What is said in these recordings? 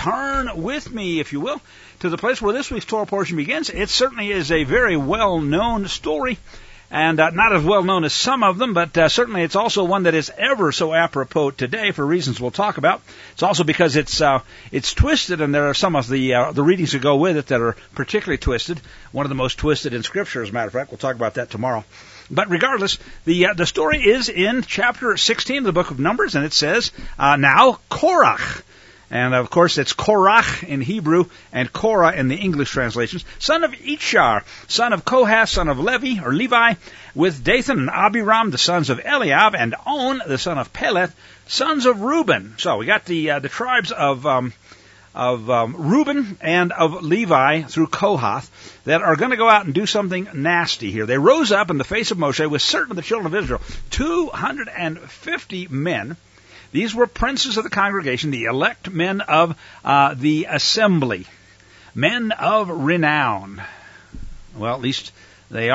turn with me, if you will, to the place where this week's Torah portion begins. It certainly is a very well-known story, and not as well-known as some of them, but certainly it's also one that is ever so apropos today for reasons we'll talk about. It's also because it's twisted, and there are some of the readings that go with it that are particularly twisted. One of the most twisted in Scripture, as a matter of fact. We'll talk about that tomorrow. But regardless, the story is in chapter 16 of the book of Numbers, and it says, now Korach. And, of course, it's Korach in Hebrew and Korah in the English translations. Son of Itchar, son of Kohath, son of Levi, or Levi, with Dathan and Abiram, the sons of Eliab, and On, the son of Peleth, sons of Reuben. So we got the tribes of Reuben and of Levi through Kohath that are going to go out and do something nasty here. They rose up in the face of Moshe with certain of the children of Israel, 250 men. These were princes of the congregation, the elect men of the assembly, men of renown. Well, at least they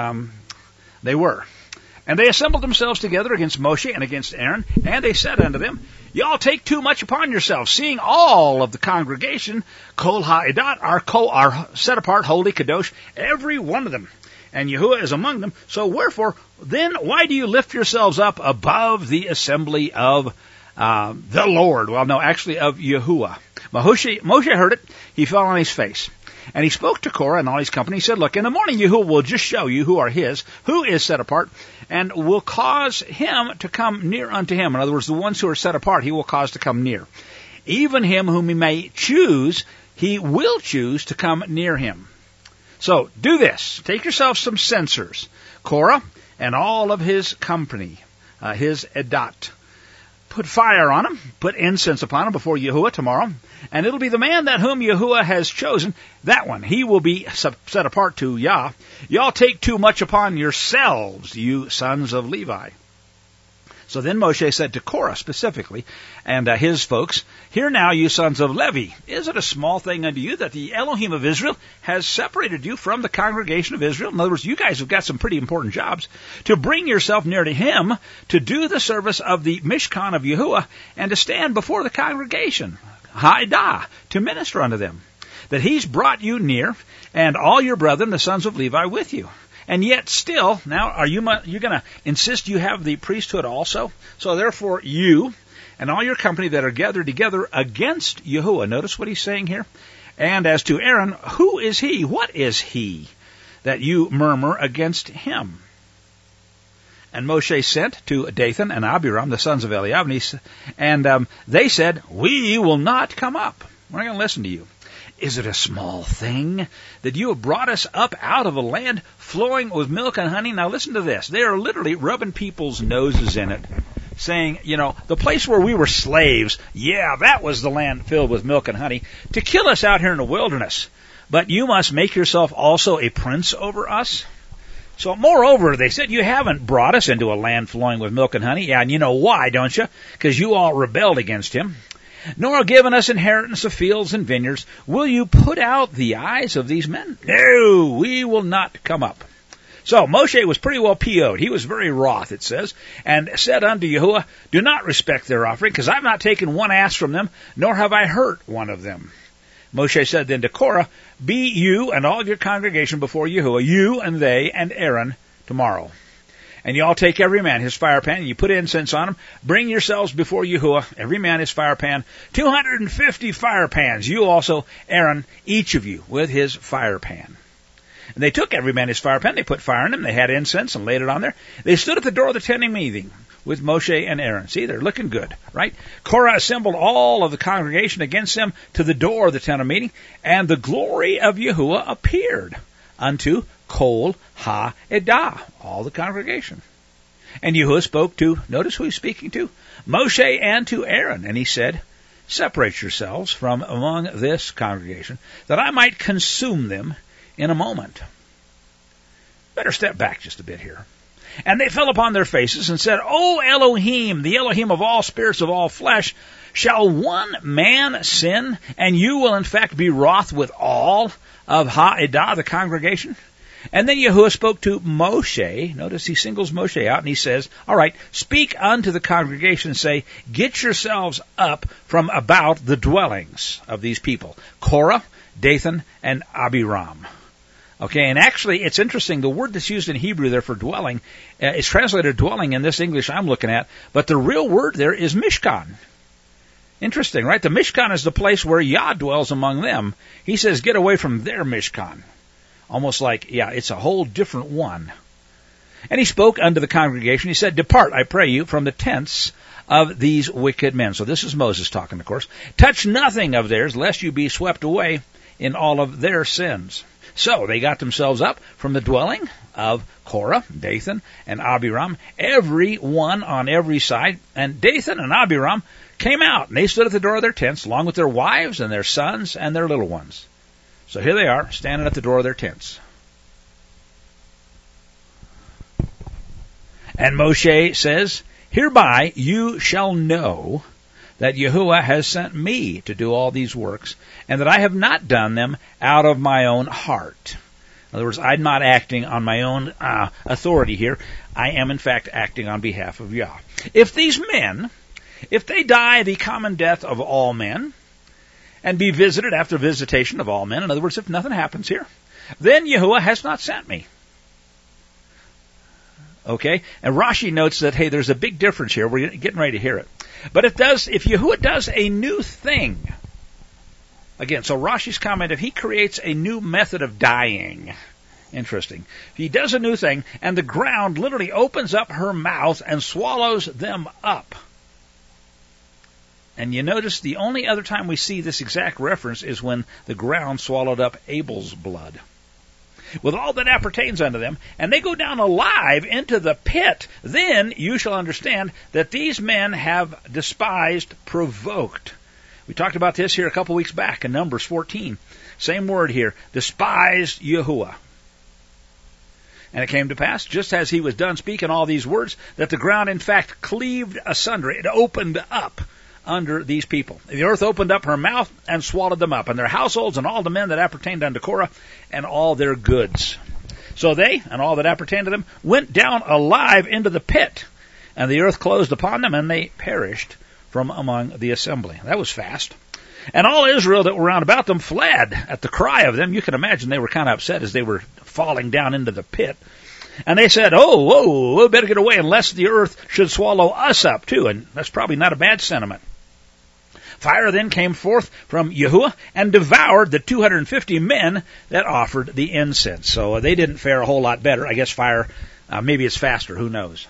were. And they assembled themselves together against Moshe and against Aaron, and they said unto them, Y'all take too much upon yourselves, seeing all of the congregation, Kol Ha'edat, are set apart, holy, kadosh, every one of them. And Yahuwah is among them. So wherefore, then why do you lift yourselves up above the assembly of the Lord? Well, no, actually of Yahuwah. Moshe heard it. He fell on his face. And he spoke to Korah and all his company. He said, Look, in the morning Yahuwah will just show you who are his, who is set apart, and will cause him to come near unto him. In other words, the ones who are set apart, he will cause to come near. Even him whom he may choose, he will choose to come near him. So, do this. Take yourself some censers, Korah and all of his company, his edat. Put fire on him, put incense upon him before Yahuwah tomorrow, and it'll be the man that whom Yahuwah has chosen, that one. He will be set apart to Yah. Y'all take too much upon yourselves, you sons of Levi. So then Moshe said to Korah specifically, and his folks, Hear now, you sons of Levi, is it a small thing unto you that the Elohim of Israel has separated you from the congregation of Israel? In other words, you guys have got some pretty important jobs to bring yourself near to him, to do the service of the Mishkan of Yahuwah, and to stand before the congregation, Haidah, to minister unto them. That he's brought you near, and all your brethren, the sons of Levi, with you. And yet still, now, are you going to insist you have the priesthood also? So therefore, you and all your company that are gathered together against Yahuwah. Notice what he's saying here. And as to Aaron, who is he? What is he that you murmur against him? And Moshe sent to Dathan and Abiram, the sons of Eliab, and they said, We will not come up. We're not going to listen to you. Is it a small thing that you have brought us up out of a land flowing with milk and honey? Now listen to this. They are literally rubbing people's noses in it, saying, the place where we were slaves, that was the land filled with milk and honey, to kill us out here in the wilderness. But you must make yourself also a prince over us. So moreover, they said, you haven't brought us into a land flowing with milk and honey. Yeah, and you know why, don't you? Because you all rebelled against him. Nor given us inheritance of fields and vineyards. Will you put out the eyes of these men? No, we will not come up. So Moshe was pretty well PO'd. He was very wroth, it says, and said unto Yahuwah, Do not respect their offering, because I've not taken one ass from them, nor have I hurt one of them. Moshe said then to Korah, Be you and all your congregation before Yahuwah, you and they and Aaron, tomorrow. And you all take every man his fire pan, and you put incense on him. Bring yourselves before Yahuwah, every man his fire pan, 250 fire pans. You also, Aaron, each of you, with his fire pan. And they took every man his fire pan, they put fire in him, they had incense and laid it on there. They stood at the door of the tent of meeting with Moshe and Aaron. See, they're looking good, right? Korah assembled all of the congregation against them to the door of the tent of meeting, and the glory of Yahuwah appeared unto Kol Ha-Edah, all the congregation. And Yahuwah spoke to, notice who he's speaking to, Moshe and to Aaron. And he said, Separate yourselves from among this congregation, that I might consume them in a moment. Better step back just a bit here. And they fell upon their faces and said, O Elohim, the Elohim of all spirits of all flesh, shall one man sin, and you will in fact be wroth with all of Ha-Edah, the congregation? And then Yahuwah spoke to Moshe. Notice he singles Moshe out and he says, all right, speak unto the congregation and say, get yourselves up from about the dwellings of these people, Korah, Dathan, and Abiram. Okay, and actually it's interesting, the word that's used in Hebrew there for dwelling is translated dwelling in this English I'm looking at, but the real word there is Mishkan. Interesting, right? The Mishkan is the place where Yah dwells among them. He says, get away from their Mishkan. Almost like, yeah, it's a whole different one. And he spoke unto the congregation. He said, depart, I pray you, from the tents of these wicked men. So this is Moses talking, of course. Touch nothing of theirs, lest you be swept away in all of their sins. So they got themselves up from the dwelling of Korah, Dathan, and Abiram, every one on every side. And Dathan and Abiram came out, and they stood at the door of their tents, along with their wives and their sons and their little ones. So here they are, standing at the door of their tents. And Moshe says, hereby you shall know that Yahuwah has sent me to do all these works, and that I have not done them out of my own heart. In other words, I'm not acting on my own authority here. I am, in fact, acting on behalf of Yah. If these men, if they die the common death of all men, and be visited after visitation of all men, in other words, if nothing happens here, then Yahuwah has not sent me. Okay? And Rashi notes that, hey, there's a big difference here. We're getting ready to hear it. But if Yahuwah does a new thing, again, so Rashi's comment, if he creates a new method of dying, interesting. If he does a new thing, and the ground literally opens up her mouth and swallows them up. And you notice the only other time we see this exact reference is when the ground swallowed up Abel's blood. With all that appertains unto them, and they go down alive into the pit, then you shall understand that these men have despised, provoked. We talked about this here a couple weeks back in Numbers 14. Same word here, despised Yahuwah. And it came to pass, just as he was done speaking all these words, that the ground in fact cleaved asunder. It opened up under these people. The earth opened up her mouth and swallowed them up, and their households and all the men that appertained unto Korah and all their goods. So they, and all that appertained to them, went down alive into the pit, and the earth closed upon them, and they perished from among the assembly. That was fast. And all Israel that were round about them fled at the cry of them. You can imagine they were kind of upset as they were falling down into the pit. And they said, we better get away unless the earth should swallow us up too. And that's probably not a bad sentiment. Fire then came forth from Yahuwah and devoured the 250 men that offered the incense. So they didn't fare a whole lot better. I guess fire, maybe it's faster, who knows.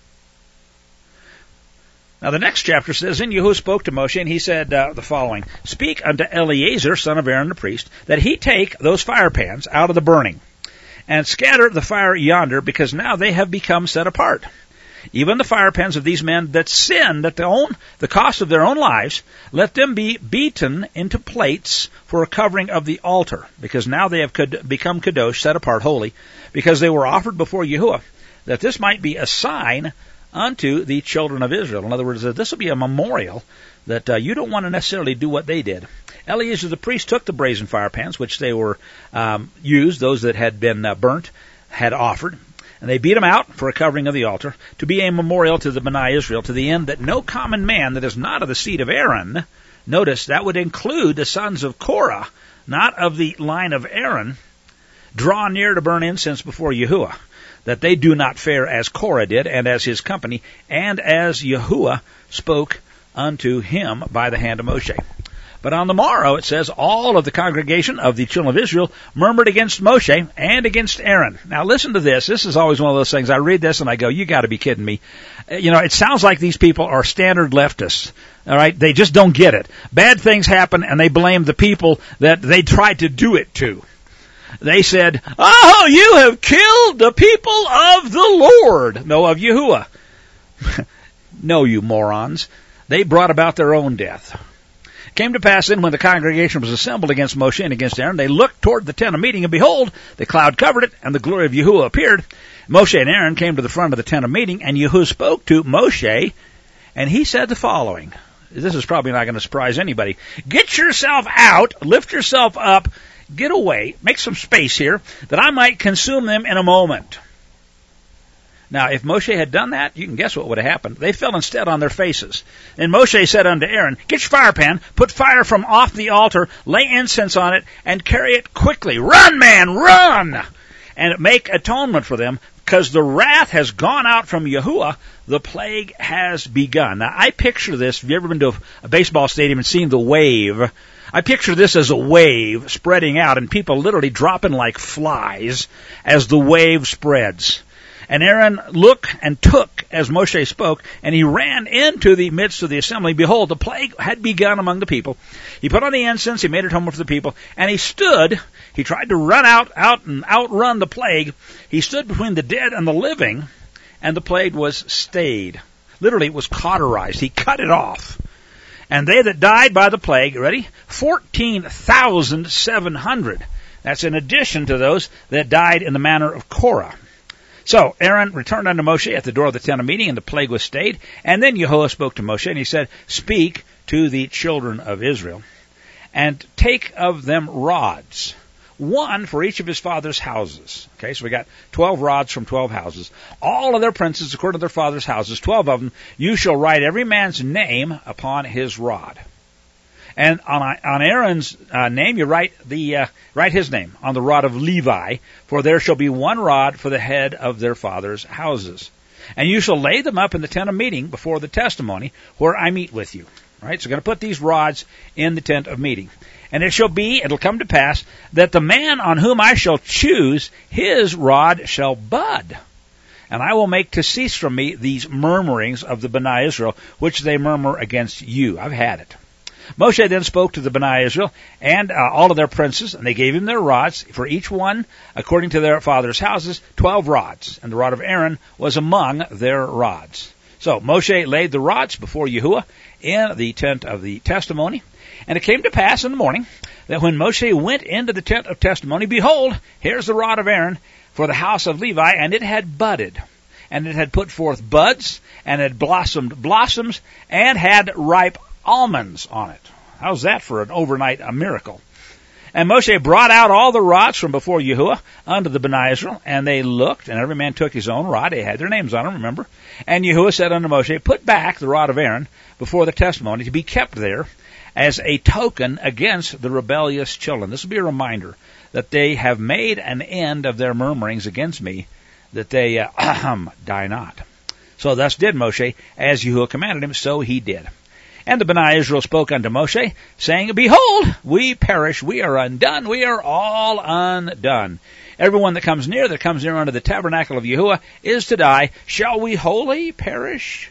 Now the next chapter says, Then Yahuwah spoke to Moshe, and he said the following, Speak unto Eleazar, son of Aaron the priest, that he take those fire pans out of the burning, and scatter the fire yonder, because now they have become set apart. Even the fire pans of these men that sin at the cost of their own lives, let them be beaten into plates for a covering of the altar, because now they have become kadosh, set apart, holy, because they were offered before Yahuwah, that this might be a sign unto the children of Israel. In other words, this will be a memorial that you don't want to necessarily do what they did. Eleazar the priest took the brazen fire pans, which they were used, those that had been burnt, had offered, and they beat them out for a covering of the altar, to be a memorial to the Bnei Israel, to the end that no common man that is not of the seed of Aaron, notice that would include the sons of Korah, not of the line of Aaron, draw near to burn incense before Yahuwah, that they do not fare as Korah did, and as his company, and as Yahuwah spoke unto him by the hand of Moshe. But on the morrow, it says, all of the congregation of the children of Israel murmured against Moshe and against Aaron. Now listen to this. This is always one of those things. I read this and I go, you got to be kidding me. It sounds like these people are standard leftists. All right? They just don't get it. Bad things happen and they blame the people that they tried to do it to. They said, oh, you have killed the people of the Lord. No, of Yahuwah. No, you morons. They brought about their own death. Came to pass then, when the congregation was assembled against Moshe and against Aaron, they looked toward the tent of meeting, and behold, the cloud covered it, and the glory of Yahuwah appeared. Moshe and Aaron came to the front of the tent of meeting, and Yahuwah spoke to Moshe, and he said the following. This is probably not going to surprise anybody. Get yourself out, lift yourself up, get away, make some space here, that I might consume them in a moment. Now, if Moshe had done that, you can guess what would have happened. They fell instead on their faces. And Moshe said unto Aaron, get your fire pan, put fire from off the altar, lay incense on it, and carry it quickly. Run, man, run! And make atonement for them, because the wrath has gone out from Yahuwah, the plague has begun. Now, I picture this, if you've ever been to a baseball stadium and seen the wave, I picture this as a wave spreading out, and people literally dropping like flies as the wave spreads. And Aaron looked and took as Moshe spoke, and he ran into the midst of the assembly. Behold, the plague had begun among the people. He put on the incense, he made atonement for the people, and he stood. He tried to run out and outrun the plague. He stood between the dead and the living, and the plague was stayed. Literally, it was cauterized. He cut it off. And they that died by the plague, ready? 14,700. That's in addition to those that died in the manner of Korah. So Aaron returned unto Moshe at the door of the tent of meeting, and the plague was stayed. And then Yahuwah spoke to Moshe, and he said, speak to the children of Israel, and take of them rods, one for each of his father's houses. Okay, so we got 12 rods from 12 houses. All of their princes, according to their father's houses, 12 of them, you shall write every man's name upon his rod. And on Aaron's name, you write his name on the rod of Levi, for there shall be one rod for the head of their father's houses. And you shall lay them up in the tent of meeting before the testimony, where I meet with you. Right? So we're going to put these rods in the tent of meeting. And it'll come to pass, that the man on whom I shall choose, his rod shall bud. And I will make to cease from me these murmurings of the Bnei Israel, which they murmur against you. I've had it. Moshe then spoke to the Bnei Israel and all of their princes, and they gave him their rods, for each one, according to their father's houses, 12 rods. And the rod of Aaron was among their rods. So Moshe laid the rods before Yahuwah in the tent of the testimony. And it came to pass in the morning that when Moshe went into the tent of testimony, behold, here's the rod of Aaron for the house of Levi, and it had budded, and it had put forth buds, and had blossomed blossoms, and had ripe almonds on it. How's that for an overnight miracle? And Moshe brought out all the rods from before Yahuwah unto the Bnei Israel, and they looked, and every man took his own rod. They had their names on them, remember? And Yahuwah said unto Moshe, put back the rod of Aaron before the testimony, to be kept there as a token against the rebellious children. This will be a reminder that they have made an end of their murmurings against me, that they die not. So thus did Moshe, as Yahuwah commanded him, so he did. And the Bnei Israel spoke unto Moshe, saying, behold, we perish, we are undone, we are all undone. Everyone that comes near unto the tabernacle of Yahuwah, is to die. Shall we wholly perish?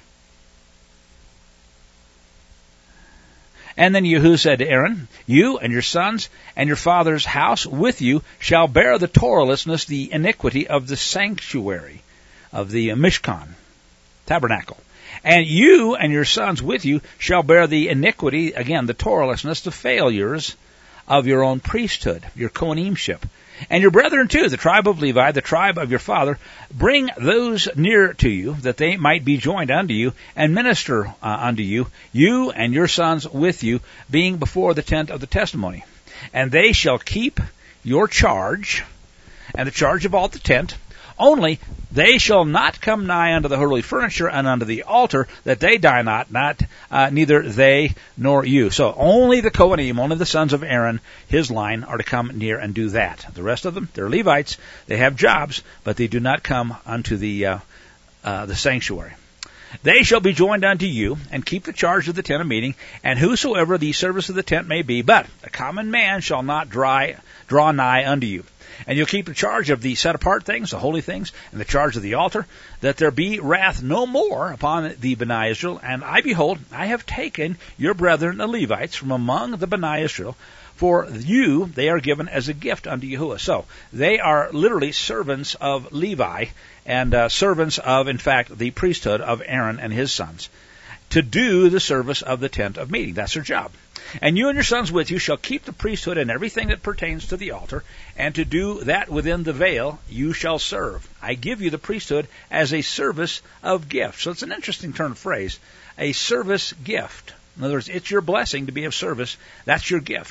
And then Yahuwah said to Aaron, you and your sons and your father's house with you shall bear the Torahlessness, the iniquity of the sanctuary, of the Mishkan, tabernacle. And you and your sons with you shall bear the iniquity, again, the Torahlessness, the failures of your own priesthood, your Kohanimship. And your brethren too, the tribe of Levi, the tribe of your father, bring those near to you, that they might be joined unto you, and minister unto you, you and your sons with you, being before the tent of the testimony. And they shall keep your charge, and the charge of all the tent, only they shall not come nigh unto the holy furniture and unto the altar, that they die not, neither they nor you. So only the Kohanim, only the sons of Aaron, his line, are to come near and do that. The rest of them, they're Levites, they have jobs, but they do not come unto the sanctuary. They shall be joined unto you, and keep the charge of the tent of meeting, and whosoever the service of the tent may be, but a common man shall not draw nigh unto you. And you'll keep the charge of the set-apart things, the holy things, and the charge of the altar, that there be wrath no more upon the Bnei Israel. And behold, I have taken your brethren the Levites from among the Bnei Israel. For you they are given as a gift unto Yahuwah. So they are literally servants of Levi, and servants of, in fact, the priesthood of Aaron and his sons, to do the service of the tent of meeting. That's their job. And you and your sons with you shall keep the priesthood and everything that pertains to the altar, and to do that within the veil you shall serve. I give you the priesthood as a service of gift. So it's an interesting turn of phrase, a service gift. In other words, it's your blessing to be of service. That's your gift.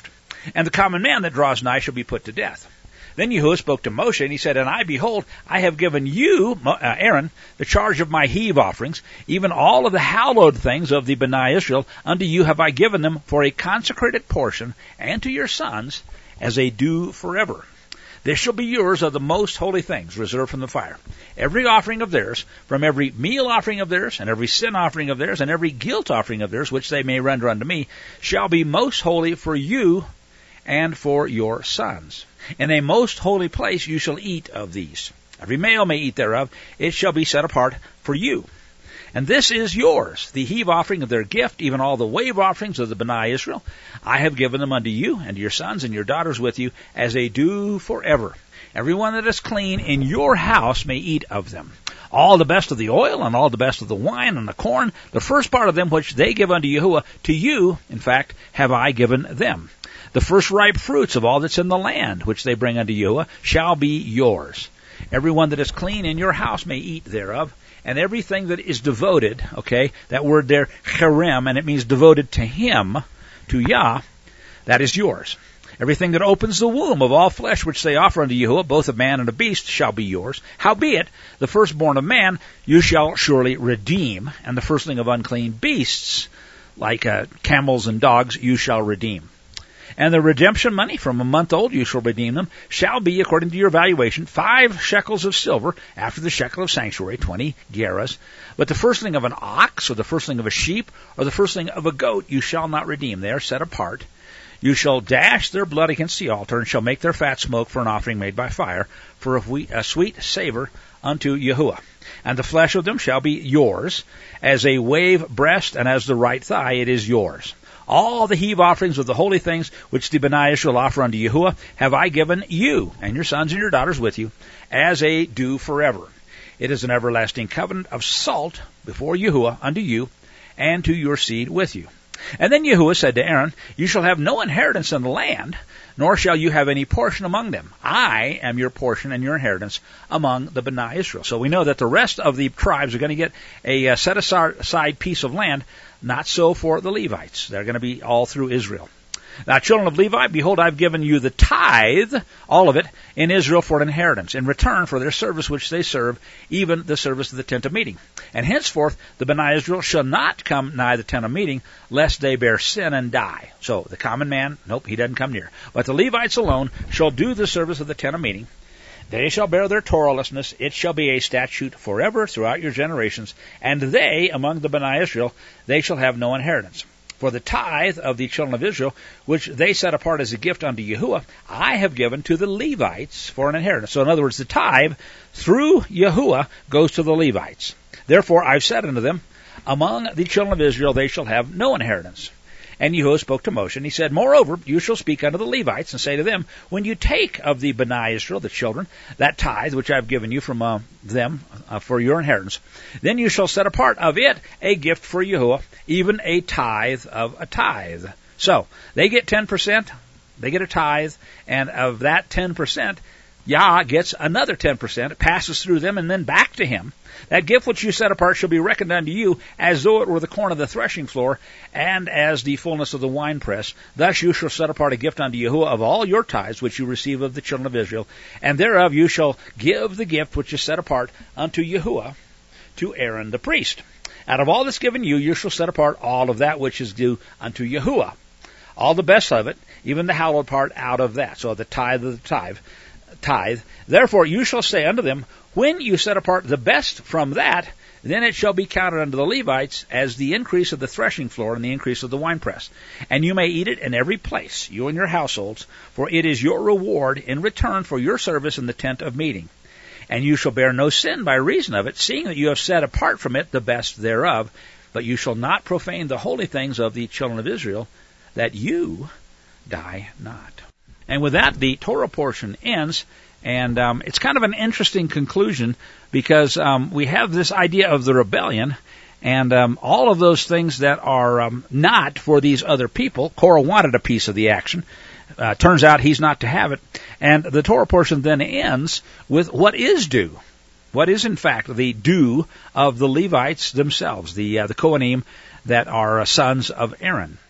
and the common man that draws nigh shall be put to death. Then Yahuwah spoke to Moshe, and he said, And I, behold, I have given you, Aaron, the charge of my heave offerings, even all of the hallowed things of the Bnei Israel. Unto you have I given them for a consecrated portion, and to your sons as a due forever. This shall be yours of the most holy things, reserved from the fire. Every offering of theirs, from every meal offering of theirs, and every sin offering of theirs, and every guilt offering of theirs, which they may render unto me, shall be most holy for you and for your sons. In a most holy place you shall eat of these. Every male may eat thereof. It shall be set apart for you. And this is yours, the heave offering of their gift, even all the wave offerings of the Bnei Israel. I have given them unto you, and to your sons and your daughters with you, as a due forever. Everyone that is clean in your house may eat of them. All the best of the oil, and all the best of the wine, and the corn, the first part of them which they give unto Yahuwah, to you, in fact, have I given them. The first ripe fruits of all that's in the land, which they bring unto Yahuwah, shall be yours. Everyone that is clean in your house may eat thereof. And everything that is devoted, okay, that word there, cherem, and it means devoted to him, to Yah, that is yours. Everything that opens the womb of all flesh which they offer unto Yahuwah, both of man and of beast, shall be yours. Howbeit, the firstborn of man you shall surely redeem, and the firstling of unclean beasts, like camels and dogs, you shall redeem. And the redemption money from a month old you shall redeem them, shall be, according to your valuation, 5 shekels of silver, after the shekel of sanctuary, 20 gerahs. But the firstling of an ox, or the firstling of a sheep, or the firstling of a goat you shall not redeem. They are set apart. You shall dash their blood against the altar, and shall make their fat smoke for an offering made by fire, for a sweet savor unto Yahuwah. And the flesh of them shall be yours, as a wave breast and as the right thigh it is yours. All the heave offerings of the holy things which the Bnei Israel offer unto Yahuwah have I given you, and your sons and your daughters with you, as a due forever. It is an everlasting covenant of salt before Yahuwah unto you, and to your seed with you. And then Yahuwah said to Aaron, You shall have no inheritance in the land, nor shall you have any portion among them. I am your portion and your inheritance among the Bnei Israel. So we know that the rest of the tribes are going to get a set-aside piece of land. Not so for the Levites. They're going to be all through Israel. Now, children of Levi, behold, I've given you the tithe, all of it, in Israel for an inheritance, in return for their service which they serve, even the service of the tent of meeting. And henceforth the Bnei Israel shall not come nigh the tent of meeting, lest they bear sin and die. So the common man, nope, he doesn't come near. But the Levites alone shall do the service of the tent of meeting. They shall bear their Torahlessness. It shall be a statute forever throughout your generations. And they, among the Bnei Israel, they shall have no inheritance. For the tithe of the children of Israel, which they set apart as a gift unto Yahuwah, I have given to the Levites for an inheritance. So in other words, the tithe through Yahuwah goes to the Levites. Therefore I've said unto them, Among the children of Israel they shall have no inheritance. And Yahuwah spoke to Moshe, and he said, Moreover, you shall speak unto the Levites, and say to them, When you take of the Bnei Israel, the children, that tithe which I have given you from them for your inheritance, then you shall set apart of it a gift for Yahuwah, even a tithe of a tithe. So, they get 10%, they get a tithe, and of that 10%, Yah gets another 10%, it passes through them and then back to him. That gift which you set apart shall be reckoned unto you as though it were the corn of the threshing floor, and as the fullness of the winepress. Thus you shall set apart a gift unto Yahuwah of all your tithes which you receive of the children of Israel, and thereof you shall give the gift which is set apart unto Yahuwah to Aaron the priest. Out of all that's given you, you shall set apart all of that which is due unto Yahuwah. All the best of it, even the hallowed part out of that. So the tithe of the tithe. Therefore you shall say unto them, When you set apart the best from that, then it shall be counted unto the Levites as the increase of the threshing floor and the increase of the winepress. And you may eat it in every place, you and your households, for it is your reward in return for your service in the tent of meeting. And you shall bear no sin by reason of it, seeing that you have set apart from it the best thereof. But you shall not profane the holy things of the children of Israel, that you die not. And with that, the Torah portion ends, and it's kind of an interesting conclusion because we have this idea of the rebellion and all of those things that are not for these other people. Korah wanted a piece of the action. Turns out he's not to have it. And the Torah portion then ends with what is due. What is, in fact, the due of the Levites themselves, the Kohanim that are sons of Aaron.